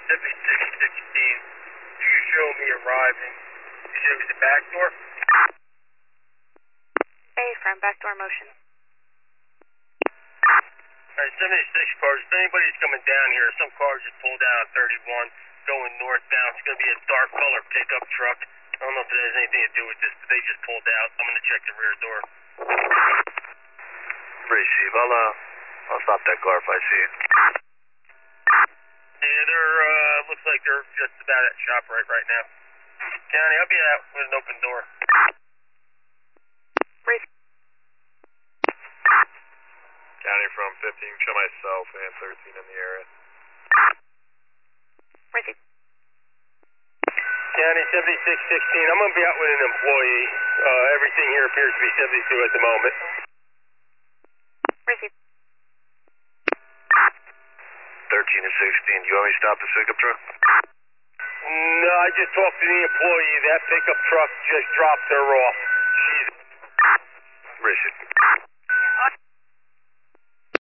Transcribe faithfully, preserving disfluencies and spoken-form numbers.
seventy-six sixteen. You show me arriving. You said it was the back door? A from backdoor motion. Alright, seventy-six cars. If anybody's coming down here, some cars just pulled down on thirty-one, going northbound. It's going to be a dark color pickup truck. I don't know if it has anything to do with this, but they just pulled out. I'm going to check the rear door. Receive. I'll, uh, I'll stop that car if I see it. Yeah, they're, uh, looks like they're just about at ShopRite right now. County, I'll be out with an open door. Receive. County from fifteen, show myself and thirteen in the area. Receive. County seventy-six sixteen, I'm going to be out with an employee. Uh, everything here appears to be seventy-two at the moment. Receive. thirteen and sixteen, do you want me to stop this pickup truck? No, I just talked to the employee. That pickup truck just dropped her off. She's... Richard.